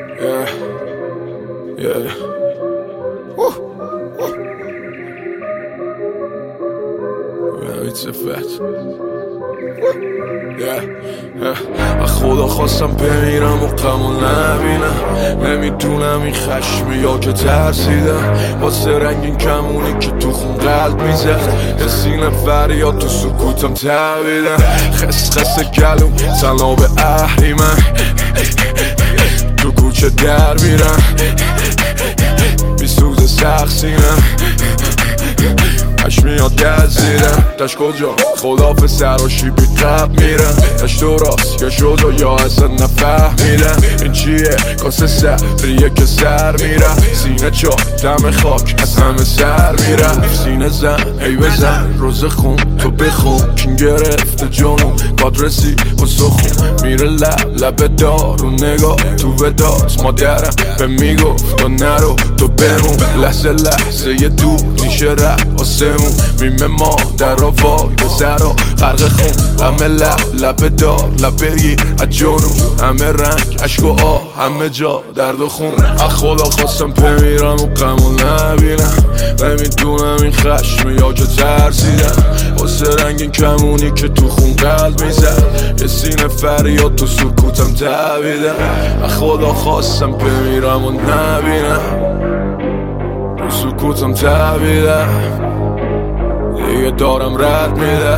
Yeah, yeah. Woo, woo. Yeah, it's a fact. از خدا خواستم بمیرم و غمو نبینم، نمیدونم این خشمه یا که ترسیدم، واسه رنگین کمونی که تو خون قلب میزد، یه سینه فریاد تو سکوتم تبیدم، خس گلوم سلام به اهریمن، تو کوچه در میرم بی سوز سخت سینم، اش میاد گزیرم دشت کجا خداف سراشی بی قب میرم، دشت تو راست یا شد و یا اصلا نفهمیدم این چیه کاسه سریه که سر میرم، سینه چا دم خاک از همه سر میرم، سینه زن ای بزن روز خون تو بخون کین گرفته جانو کادرسی و سخون میره لب دار و نگاه تو وداست مادرم به میگفت تو نرو تو بمون، لحظه یه دو نیشه رب آسمون میمه ما در را وای به سرا غرق خون، همه لب دار لب بگیر از جانو، همه رنگ عشق و آه همه جا درد و خون، از خدا خواستم بمیرم و غمو نبینم، نمیدونم این خشمه یا که ترسیدم، واسه رنگین کمونی که تو خون قلب میزد، یه سینه فریاد تو سکوتم تبیدم، از خدا خواستم بمیرم و نبینم تو سکوتم تبیدم، دیگه دارم رد میده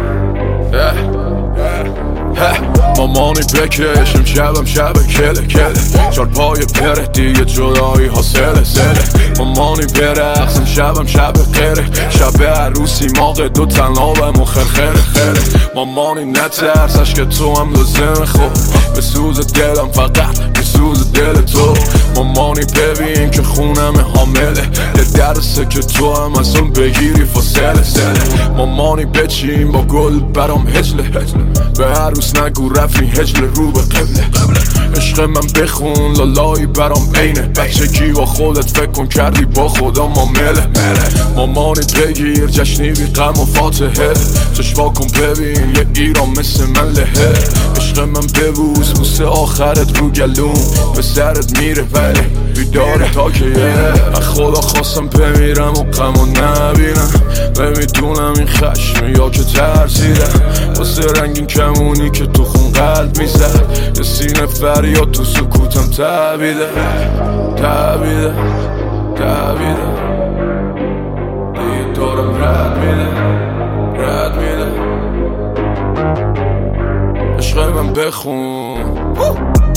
مامانی بکشم شبم شب کله چار پای پره دیگه جدایی ها سله مامانی برقصم شبم شب غیره شب عروسی ماغ دو تنابم و خرخره مامانی نترسش که تو هم لازم خوب به سوز دلم فقط به سوز دل تو، مامانی ببین که خونم حامله یه درسه که تو هم از اون بگیری فاصله مامانی بچین با گل برام هجله به عروس نگو رفی هجله رو به قبله عشق من بخون لالایی برام اینه بچگی با خودت فکر کن کردی با خدا معامله مامانی بگیر جشنی بی غم و فاتحه چشوا کن ببین یه ایران مثل من لهه عشق من ببوس بوسه آخرت رو گلوم به سرت میره ولی بیداره تا که از خدا خواستم بمیرم و غمو نبینم، نمیدونم این خشمه یا که ترسیدم، واسه رنگین کمونی که تو خون قلب میزد، یه سینه فریاد تو سکوتم تبیده دیگه دارم رد میده عشق من بخون